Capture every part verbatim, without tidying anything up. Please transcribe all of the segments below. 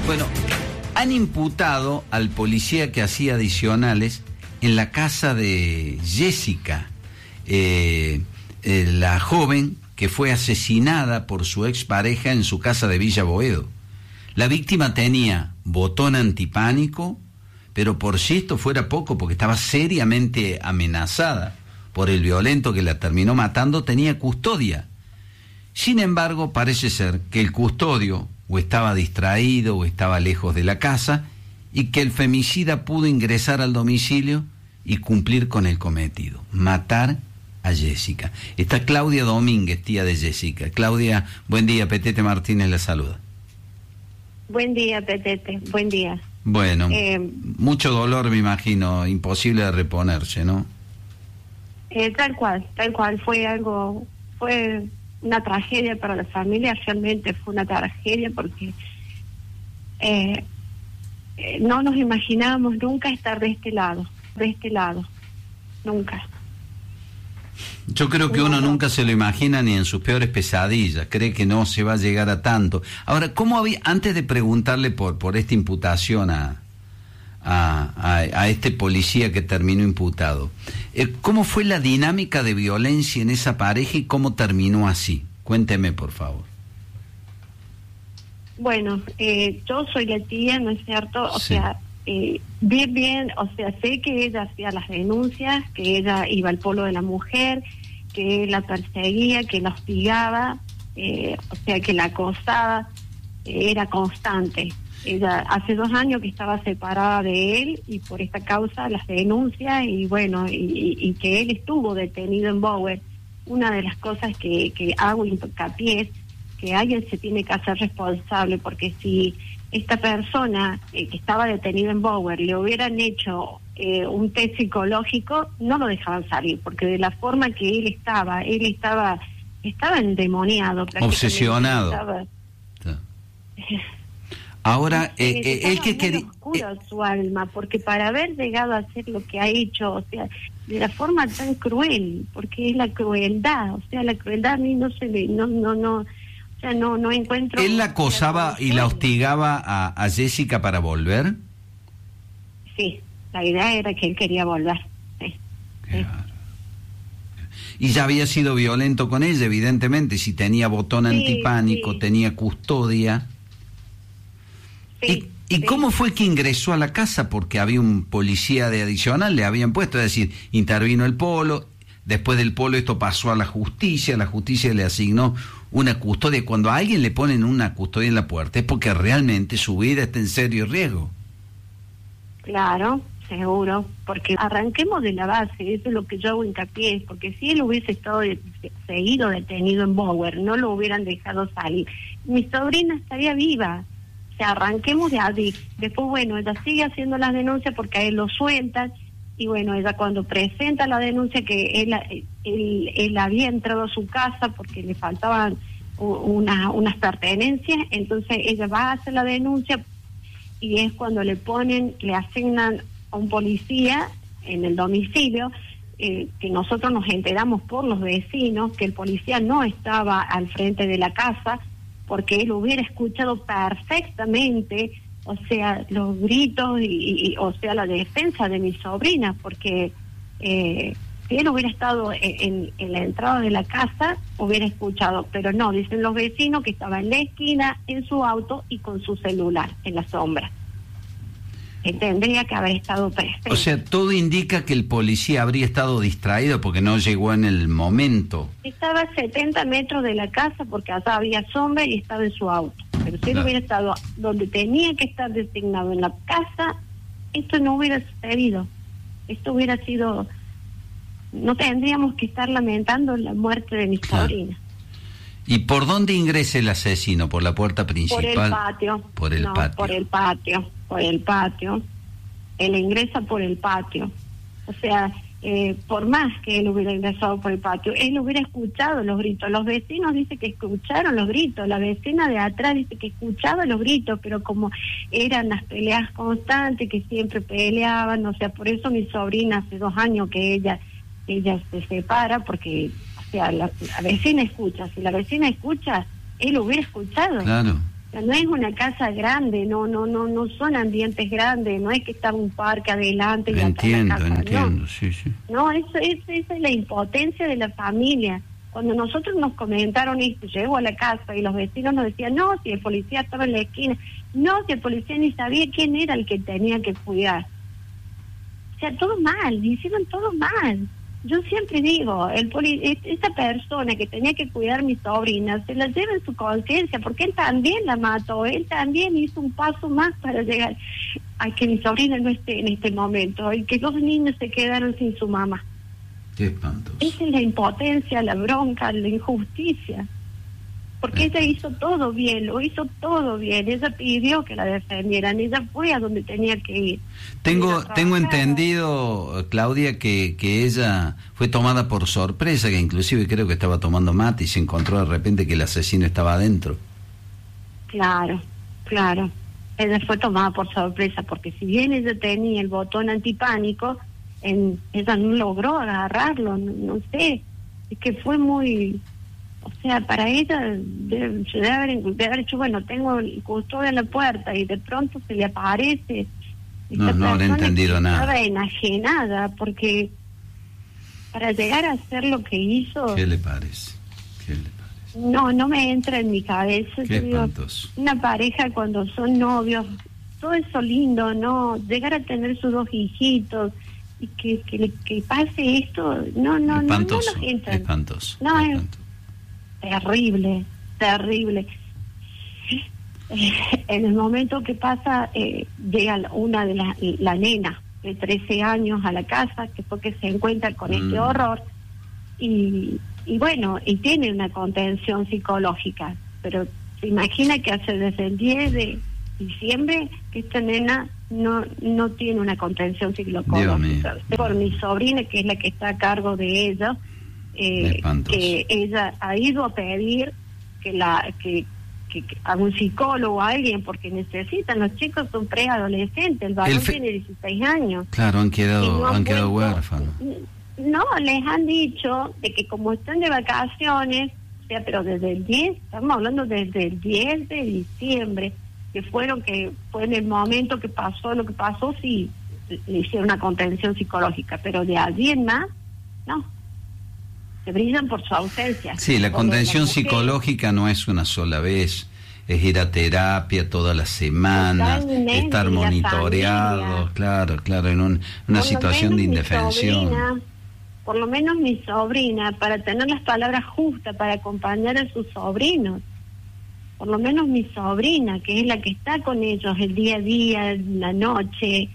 Bueno, han imputado al policía que hacía adicionales en la casa de Jessica, eh, eh, la joven que fue asesinada por su expareja en su casa de Villa Boedo. La víctima tenía botón antipánico, pero por si esto fuera poco, porque estaba seriamente amenazada por el violento que la terminó matando, tenía custodia. Sin embargo, parece ser que el custodio o estaba distraído o estaba lejos de la casa y que el femicida pudo ingresar al domicilio y cumplir con el cometido, matar a Jessica. Está Claudia Domínguez, tía de Jessica. Claudia, buen día, Petete Martínez la saluda. Buen día, Petete, buen día. Bueno, eh, mucho dolor me imagino, imposible de reponerse, ¿no? Eh, tal cual, tal cual, fue algo, fue una tragedia para la familia, realmente fue una tragedia porque eh, eh, no nos imaginábamos nunca estar de este lado, de este lado, nunca. Yo creo que uno nunca se lo imagina ni en sus peores pesadillas, cree que no se va a llegar a tanto. Ahora, ¿cómo había, antes de preguntarle por, por esta imputación a, a, a, a este policía que terminó imputado, eh, ¿cómo fue la dinámica de violencia en esa pareja y cómo terminó así? Cuénteme, por favor. Bueno, eh, yo soy la tía, ¿no es cierto? O Sí. sea, eh, bien, bien, o sea, sé que ella hacía las denuncias, que ella iba al polo de la mujer, que la perseguía, que la hostigaba, eh, o sea, que la acosaba, eh, era constante. Ella hace dos años que estaba separada de él y por esta causa las denuncia y bueno, y, y que él estuvo detenido en Bower. Una de las cosas que, que hago hincapié es que alguien se tiene que hacer responsable, porque si esta persona eh, que estaba detenida en Bower le hubieran hecho eh, un test psicológico, no lo dejaban salir, porque de la forma que él estaba, él estaba estaba endemoniado, obsesionado. Estaba, Ahora, eh, eh, él que quería... quería... oscuro su alma, porque para haber llegado a hacer lo que ha hecho, o sea, de la forma tan cruel, porque es la crueldad, o sea, la crueldad a mí no se le... no, no, no... O sea, no, no encuentro... ¿Él la acosaba y la hostigaba a, a Jessica para volver? Sí, la idea era que él quería volver. Sí. Claro. Y ya había sido violento con ella, evidentemente, si tenía botón Sí, antipánico, sí. tenía custodia. Sí, ¿Y, y sí. cómo fue que ingresó a la casa? Porque había un policía de adicional, le habían puesto, es decir, intervino el polo, después del polo esto pasó a la justicia, la justicia le asignó una custodia. Cuando a alguien le ponen una custodia en la puerta es porque realmente su vida está en serio riesgo. Claro, seguro, porque arranquemos de la base, eso es lo que yo hago hincapié, porque si él hubiese estado de, seguido detenido en Bower, no lo hubieran dejado salir, mi sobrina estaría viva. O sea, arranquemos de ahí. Después, bueno, ella sigue haciendo las denuncias porque a él lo sueltan, y bueno, ella cuando presenta la denuncia que él, él, él había entrado a su casa porque le faltaban una, unas pertenencias, entonces ella va a hacer la denuncia y es cuando le ponen, le asignan a un policía en el domicilio, eh, que nosotros nos enteramos por los vecinos que el policía no estaba al frente de la casa porque él hubiera escuchado perfectamente, o sea, los gritos y, y o sea, la defensa de mi sobrina, porque eh, si él hubiera estado en, en, en la entrada de la casa, hubiera escuchado, pero no, dicen los vecinos que estaba en la esquina, en su auto y con su celular, en la sombra. Él tendría que haber estado presente. O sea, todo indica que el policía habría estado distraído porque no llegó en el momento. Estaba a setenta metros de la casa porque allá había sombra y estaba en su auto. Pero si Claro. él hubiera estado donde tenía que estar designado, en la casa, esto no hubiera sucedido. Esto hubiera sido... No tendríamos que estar lamentando la muerte de mi Claro. sobrina. ¿Y por dónde ingresa el asesino? ¿Por la puerta principal? Por el patio. Por el no, patio. por el patio, por el patio. Él ingresa por el patio. O sea, eh, por más que él hubiera ingresado por el patio, él hubiera escuchado los gritos. Los vecinos dicen que escucharon los gritos. La vecina de atrás dice que escuchaba los gritos, pero como eran las peleas constantes, que siempre peleaban, o sea, por eso mi sobrina hace dos años que ella, ella se separa, porque... O sea, la, la vecina escucha, si la vecina escucha, él hubiera escuchado. Claro. sea, no es una casa grande, no no no no son ambientes grandes, no es que está un parque adelante y entiendo, atrás la casa, entiendo, no. sí, sí. No, eso, eso, esa es la impotencia de la familia. Cuando nosotros nos comentaron esto, llego a la casa y los vecinos nos decían, no, si el policía estaba en la esquina, no, si el policía ni sabía quién era el que tenía que cuidar. O sea, todo mal, hicieron todo mal. Yo siempre digo, el poli esta persona que tenía que cuidar a mi sobrina, se la lleva en su conciencia, porque él también la mató, él también hizo un paso más para llegar a que mi sobrina no esté en este momento, y que dos niños se quedaron sin su mamá. Qué espantoso. Esa es la impotencia, la bronca, la injusticia. Porque ella hizo todo bien, lo hizo todo bien. Ella pidió que la defendieran, ella fue a donde tenía que ir. Tengo tengo entendido, Claudia, que, que ella fue tomada por sorpresa, que inclusive creo que estaba tomando mate y se encontró de repente que el asesino estaba adentro. Claro, claro. Ella fue tomada por sorpresa, porque si bien ella tenía el botón antipánico, en, ella no logró agarrarlo, no, no sé. Es que fue muy... O sea, para ella debe, debe, haber, debe haber hecho, bueno, tengo el custodio en la puerta y de pronto se le aparece. No, no habré entendido nada. Estaba enajenada, porque para llegar a hacer lo que hizo... ¿Qué le parece? ¿Qué le parece? No, no me entra en mi cabeza. Qué digo, espantoso. una pareja cuando son novios, todo eso lindo, ¿no? Llegar a tener sus dos hijitos y que, que, que pase esto, no, no, espantoso, no, no nos entra. Espantoso. No, es espantoso. terrible, terrible. En el momento que pasa, eh, llega una de las, la nena de trece años a la casa, que fue que se encuentra con mm. este horror, y, y bueno, y tiene una contención psicológica, pero se imagina que hace desde el diez de diciembre que esta nena no no tiene una contención psicológica. Por mi sobrina, que es la que está a cargo de ella, eh, que ella ha ido a pedir que la que Que, que a un psicólogo, a alguien, porque necesitan, los chicos son preadolescentes, el varón fe... tiene dieciséis años. Claro, han quedado, no han, han quedado vuelto, huérfanos. No, les han dicho de que como están de vacaciones, o sea, pero desde el diez, estamos hablando desde el diez de diciembre, que fueron, que fue en el momento que pasó lo que pasó, sí, le hicieron una contención psicológica, pero de allí en más, no. Se brillan por su ausencia. Sí, la contención psicológica no es una sola vez, es ir a terapia todas las semanas, estar monitoreado, claro, claro, en un, una situación de indefensión. Sobrina, por lo menos mi sobrina, para tener las palabras justas, para acompañar a sus sobrinos, por lo menos mi sobrina, que es la que está con ellos el día a día, la noche,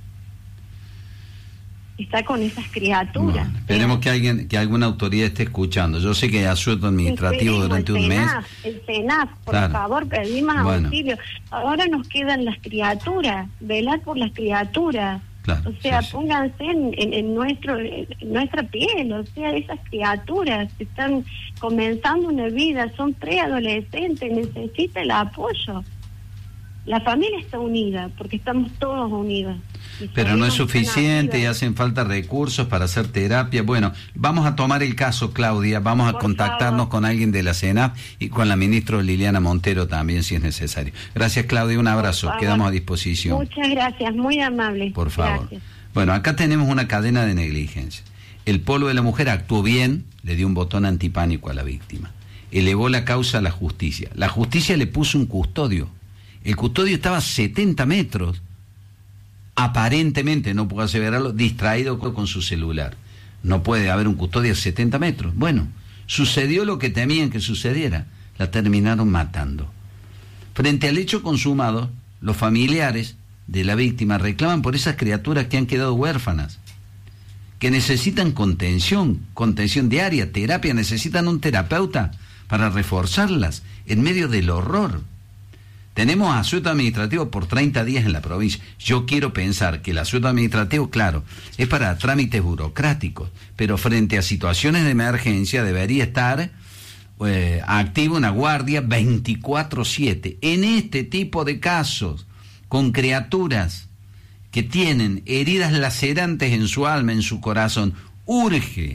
está con esas criaturas. Bueno, esperemos que alguien, que alguna autoridad esté escuchando. Yo sé que asueto administrativo durante un mes. El SENAF, por claro. favor, pedimos bueno. auxilio. Ahora nos quedan las criaturas, velar por las criaturas. Claro, o sea, sí, sí. pónganse en, en, en nuestro en nuestra piel, o sea, esas criaturas que están comenzando una vida, son preadolescentes, necesitan el apoyo. La familia está unida, porque estamos todos unidos. Pero no es suficiente y hacen falta recursos para hacer terapia. Bueno, vamos a tomar el caso, Claudia, vamos a Por contactarnos favor. con alguien de la SENAF y con la ministra Liliana Montero también, si es necesario. Gracias, Claudia, un abrazo, quedamos a disposición. Muchas gracias, muy amable. Por favor. Gracias. Bueno, acá tenemos una cadena de negligencia. El Polo de la Mujer actuó bien, le dio un botón antipánico a la víctima. Elevó la causa a la justicia. La justicia le puso un custodio. El custodio estaba a setenta metros. Aparentemente, no puedo aseverarlo, distraído con su celular. No puede haber un custodio a setenta metros. Bueno, sucedió lo que temían que sucediera. La terminaron matando. Frente al hecho consumado, los familiares de la víctima reclaman por esas criaturas que han quedado huérfanas, que necesitan contención, contención diaria, terapia, necesitan un terapeuta para reforzarlas en medio del horror. Tenemos asueto administrativo por treinta días en la provincia. Yo quiero pensar que el asueto administrativo, claro, es para trámites burocráticos, pero frente a situaciones de emergencia debería estar eh, activa una guardia veinticuatro siete. En este tipo de casos, con criaturas que tienen heridas lacerantes en su alma, en su corazón, urge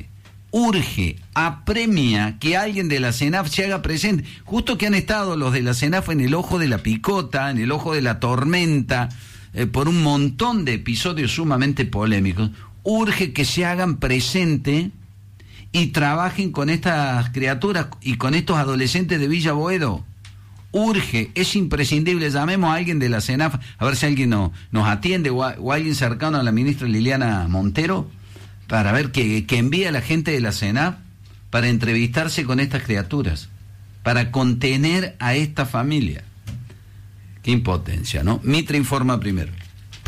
urge, apremia que alguien de la CENAF se haga presente, justo que han estado los de la CENAF en el ojo de la picota, en el ojo de la tormenta, eh, por un montón de episodios sumamente polémicos. Urge que se hagan presente y trabajen con estas criaturas y con estos adolescentes de Villa Boedo. Urge, es imprescindible. Llamemos a alguien de la CENAF, a ver si alguien no, nos atiende, o, a, o alguien cercano a la ministra Liliana Montero, para ver que, que envíe a la gente de la CENAF para entrevistarse con estas criaturas, para contener a esta familia. Qué impotencia, ¿no? Mitre informa primero.